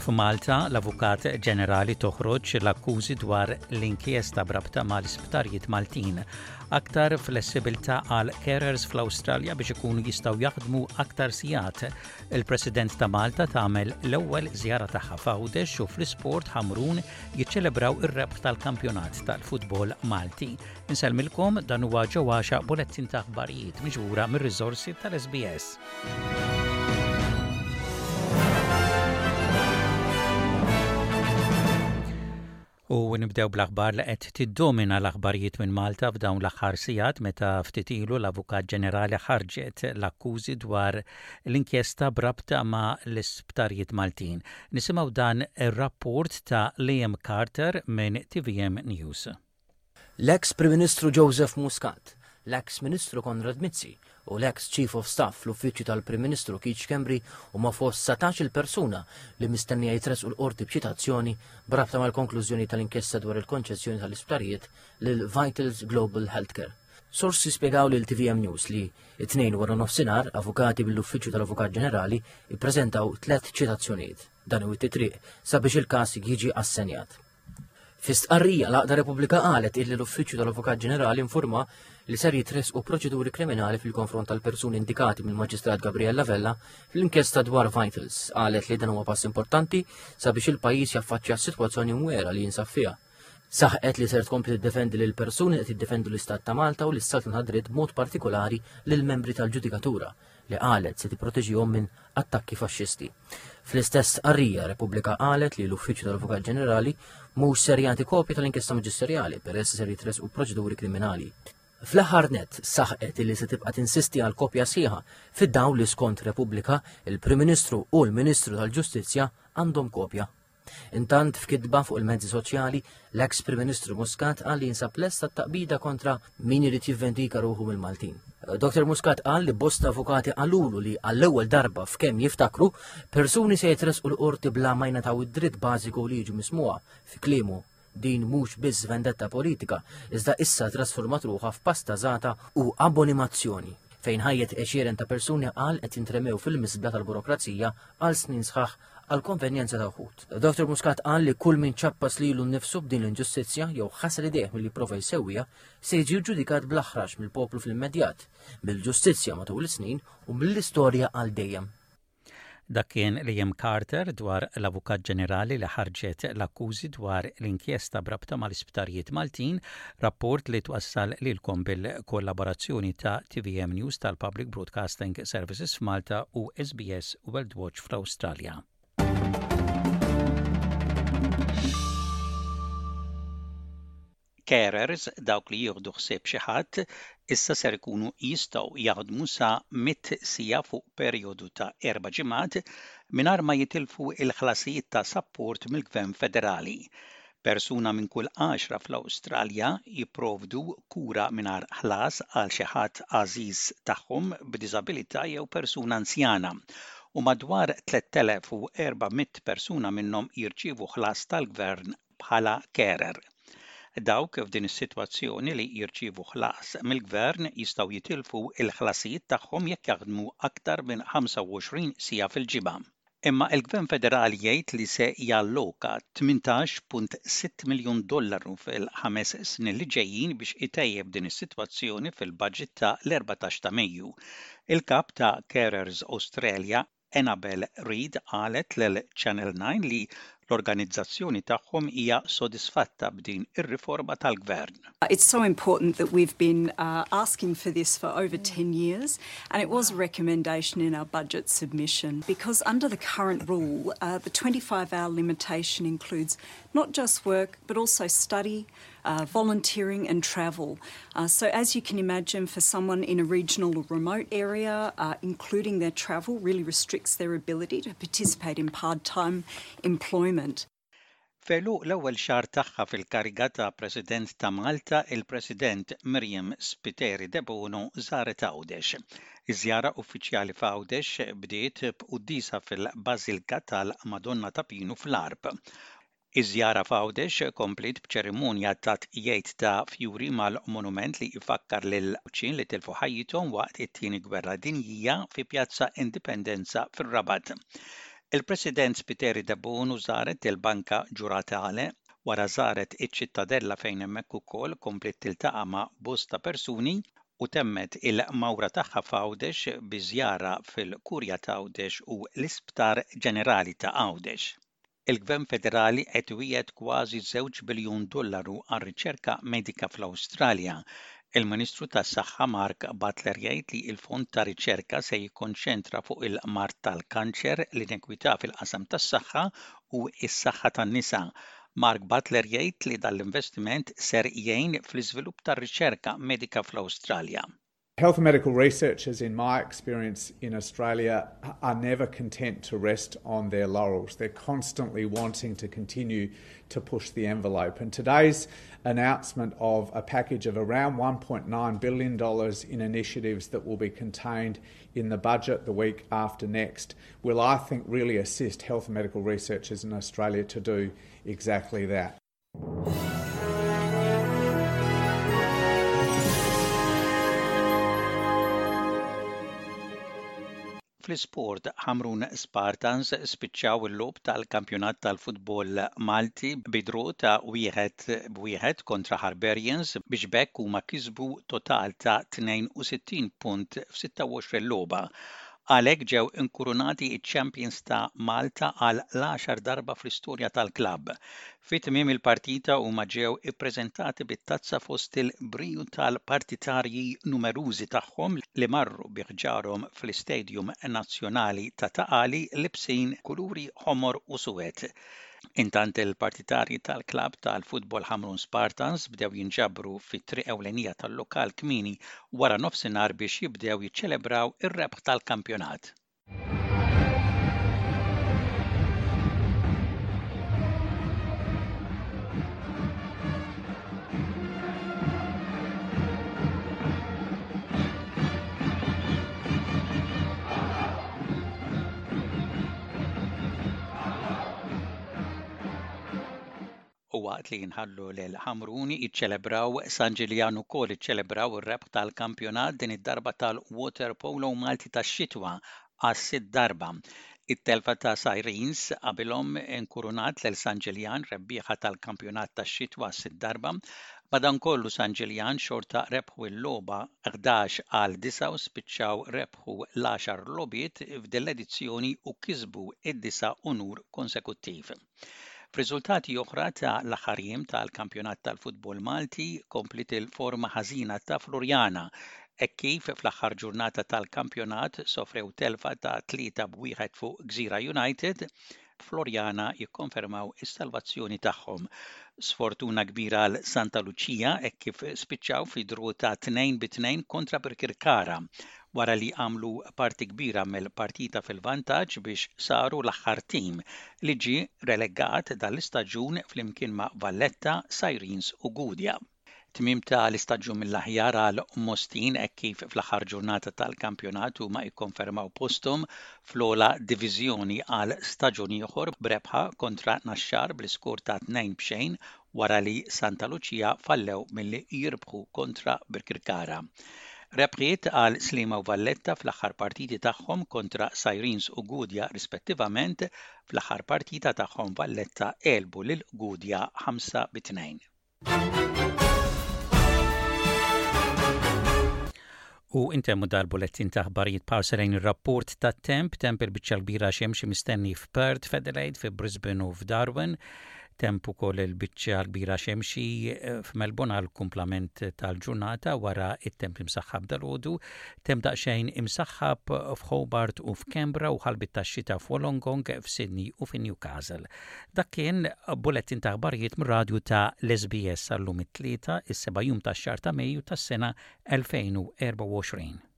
F'Malta, l-Avukat Ġenerali toħroġ l-akkużi dwar l-inkjesta brabta mal-isptarijiet Maltin. Aktar flessibilità għal carers fl-Awstralja biex ikunu jistgħu jaħdmu aktar sigħat. Il-President ta' Malta tagħmel l-ewwel żjara tagħha f'Għawdex u fl-isport Ħamrun jiċċelebraw ir-rebħ tal-kampjonat tal-futbol Malti. Insellmilkom dan huwa ġewwaxa bulettin ta' aħbarijiet miġbura mir-riżorsi tal-SBS. U nibdew bl-aħbar li qed tiddomina l-aħbarijiet minn Malta f'dawn l-aħħar sigħat meta ftit ilu l-Avukat Ġenerali ħarġet l-akkużi dwar l-inkjesta brabta ma' l-isptarijiet Maltin. Nisimgħu dan ir-rapport ta' Liam Carter minn TVM News. L-ex Prim Ministru Joseph Muscat, l-ex Ministru Konrad Mizzi u l-ex Chief of Staff l-Uffiċċju tal-Prim Ministru Keith Schembri huma fost 17 persuna li mistennija jitresqu l-qorti b'ċitazzjoni brabta mal-konklużjoni tal-inkjesta dwar il-konċessjoni tal-isptarijiet lil Vitals Global Healthcare. Sorsi spjegaw lil TVM News li it-tnejn wara nofsinhar avukati bil-Uffiċċju tal-Avukat Ġenerali ippreżentaw 3 ċitazzjonijiet. Dan iwitti triq sabiex il-każ jiġi assenjat. F'istqarrija l-Aqda Repubblika qalet illi l-Uffiċċju tal-Avukat Ġenerali informa li ser jitresqu proċeduri kriminali fil-konfront tal-persuni indikati mill-Maġistrat Gabriel Lavella fl-inkjesta dwar Vitals. Qalet li dan huwa pass importanti sabiex il-pajjiż jaffaċċja s-sitwazzjoni mwera li jinsab fiha. Saħqet li ser tkompli tiddefendi lil persuni qed jiddefendu l-Istat ta' Malta u l-Istat ta' dritt b'mod partikolari lil membri tal-Ġudikatura li qalet se tipproteġihom minn attakki faxxisti. Fl-istess qarrija Repubblika qalet li l-Uffiċċju tal-Avukat Ġenerali mhux ser jagħti kopja tal-inkjesta maġisterjali peress ser jitresqu proċeduri kriminali. Fl-aħħar nett saħqet li se tibqa' tinsisti għal kopja sieħa fid-dawl li skont Repubblika il-Prim Ministru u l-Ministru tal-Ġustizzja għandhom kopja. Intant f'kitba fuq il-mezzi soċjali l-ex Prim Ministru Muscat qal li jinsab lesta taqbida kontra min irid jivvendika ruħu mill-Maltin. Dr. Muscat qal li bosta avukati qalulu li għall-ewwel darba f'kemm jiftakru persuni se jitresqu l-qorti bla ma jingħataw id-dritt bażiku li jiġu mismuha fi kliemu. Din mhux biss vendetta politika, iżda issa trasformat ruħha f'pasta żgħata u abonimazzjoni fejn ħajjet għexieren ta' persuni qal qed jintremew fil-misbla tal-burokrazija għal snin sħaħ għal konvenjenza ta' wħud. Dr. Muscat qal li kull min ċappas lilu nnifsu b'din l-inġustizzja jew ħasar idejh milli jipprova jsewwiha se jiġi ġudikat bl-aħrax mill-poplu fil-immedjat, bil-ġustizzja matul is-snin u mill-istorja għal dejjem. Dak kien Liam Carter dwar l-Avukat Ġenerali li ħarġet l-akkużi dwar l-inkjesta brabta mal-isptarijiet Maltin, rapport li twassal lilkom bil-kollaborazzjoni ta' TVM News tal-Public Broadcasting Services f'Malta u SBS World Watch fl-Awstralja. Carers, dawk li jieħdu ħsieb xi ħadd, issa ser ikunu jistgħu jaħdmu sa 100 siegħa fuq perjodu ta' 4 ġimgħat mingħajr ma jitilfu il-ħlasijiet ta' sapport mill-Gvern Federali. Persuna minn kull 10 fl-Awstralja jipprovdu kura mingħajr ħlas għal xi ħadd għażiż tagħhom b'diżabilità jew persuna anzjana u madwar 3400 persuna minnhom jirċievu ħlas tal-Gvern bħala carer. Dawk f'din is-sitwazzjoni li jirċievu ħlas mill-Gvern jistgħu jitilfu il-ħlasijiet tagħhom jekk jaħdmu aktar minn 25 siegħa fil-ġimgħa. Imma l-Gvern Federali jgħid li se jalloka $18.6 miljun fil-5 snin li ġejjin biex itejjeb din is-sitwazzjoni fil-budget ta' l-14 ta' Mejju. Il-kap ta' Carers Australia Annabel Reid qalet lil Channel 9 li l-organizzazzjoni tagħhom hija sodisfatta b'din ir-riforma tal-Gvern. It's so important that we've been asking for this for over 10 years, and it was a recommendation in our budget submission because under the current rule, the 25-hour limitation includes not just work but also study, volunteering and travel. So as you can imagine, for someone in a regional or remote area, including their travel really restricts their ability to participate in part-time employment. Felu l-ewwel xahar tagħha fil-kariga ta' President ta' Malta, il-President Miriam Spiteri de Bono żaret Għawdex. Iż-żjara uffiċjali f'Għawdex bdiet b'qudiesa fil-Bażilika tal-Madonna ta' Pinu fl-Arb. Iż-żjara f'Għawdex komplet b'ċerimonja ta' tqiegħed ta' fjuri mal-monument li jfakkar lil ċin li tilfu ħajjithom waqt it-tieni gwerra dinjija fi Pjazza Indipendenza fir-Rabat. Il-President Spiteri Debonu żaret il-Banka Ġuratale wara żaret iċ-Ċittadella fejn hemmhekk ukoll komplet tiltaqa' ma' bosta persuni u temmet il-mawra tagħha f'Għawdex bi żjara fil-Kurja ta' Għawdex u l-Isptar Ġenerali ta' Għawdex. Il-Gvern Federali qed iwiegħed kważi $2 biljun għar-riċerka medika fl-Awstralja. Il-Ministru tas-Saħħa Mark Butler jgħid li l-fond ta' riċerka se jikkonċentra fuq il-mard tal-kanċer, l-inekwità fil-qasam tas-saħħa u s-saħħa tan-nisa. Mark Butler jgħid li dal-investiment ser jgħin fl-iżvilupp tar-riċerka medika fl-Awstralja. Health and medical researchers, in my experience in Australia, are never content to rest on their laurels. They're constantly wanting to continue to push the envelope. And today's announcement of a package of around $1.9 billion in initiatives that will be contained in the budget the week after next will, I think, really assist health and medical researchers in Australia to do exactly that. Fl-isport, Hamrun Spartans spiċċaw il-logħob tal-kampjonat tal-futbol Malti bidru ta' 1-1 kontra Harbarians biex bekk huma kisbu total ta' 62 punt f'26 logħba. Għalhekk ġew inkurunati iċ-Champions ta' Malta għal l-10 darba fl-istorja tal-klabb. Fit-tmiem il-partita huma ġew ippreżentati bit-tazza fost il-briju tal-partitarji numerużi tagħhom li marru biħġarhom fl-Istadium Nazzjonali ta' Taqali libsin kuluri ħomor u suwed. Intant il-partitarji tal-klabb tal-futbol Hamrun Spartans bdew jinġabru fit-triq ewlenija tal-lokal kmieni wara nofsinhar biex jibdew jiċċelebraw ir-rebħ tal-kampjonat. U waqt li jinħallu l-Ħamruni jiċċelebraw San Ġiljan ukoll iċċelebraw ir-rebħ tal-kampjonat din id-darba tal-Water Polo Malti tax-xitwa għas-sitt darba. It-telfa ta' Sirens qabilhom inkurunat lil San Ġiljan rebbieħa tal-kampjonat tax-xitwa għas-sitt darba. Madankollu San Ġiljan xorta rebħu l-logħba 11-9 u spiċċaw rebħu l-10 logħbiet f'din l-edizzjoni u kisbu id-9 unur konsekuttiv. F'riżultati oħra ta' l-aħħar jiem tal-kampjonat tal-futbol Malti komplit il-forma ħażina ta' Florjana hekk kif fl-aħħar ġurnata tal-kampjonat sofrew telfa ta' 3-1 fuq Gżira United, Florjana jikkonfermaw is-salvazzjoni tagħhom. Sfortuna kbira għal Santa Lucia hekk kif spiċċaw fi dru ta' 2-2 kontra Birkirkara wara li għamlu parti kbira mill-partita fil-vantaġġ biex saru l-aħħar tim li ġie relegat dal-istaġun flimkien ma' Valletta, Sirens u Gudja. Tmiem ta' l-istaġun mill-aħjar għal Mostin hekk kif fl-aħħar ġurnata tal-kampjonat huma jikkonfermaw posthom fl-ogħla diviżjoni għal staġun ieħor b'rebħa kontra Naxxar bl-iskor ta' 2-0 wara li Santa Lucia fallew milli jirbħu kontra Birkirkara. Rebħiet għal Slima u Valletta fl-aħħar partiti tagħhom kontra Sirens u Gudja rispettivament, fl-aħħar partita tagħhom Valletta elbu lil Gudja 5-2. U intemmu dal-bulettin ta' aħbarijiet parselejn ir-rapport tat-temp il-biċċa kbira xemxi mistenni f'Perth, f'Adelaide, fi Brisbane u f'Darwin. Temp ukoll il-biċċa kbira xemxi f'Melbourne għal kumplament tal-ġurnata wara it-temp imsaħħab dal-għodu, temp daqsxejn imsaħħab f'Hobart u f'Canberra u ħalbit tax-xita f'Wollongong, f'Sydney u f'Newcastle. Dak kien bulettin ta' aħbarijiet mir-radju ta' l-SBS għallum it-tlieta is-7 jum tax-xahar ta' Mejju tas-sena 2024.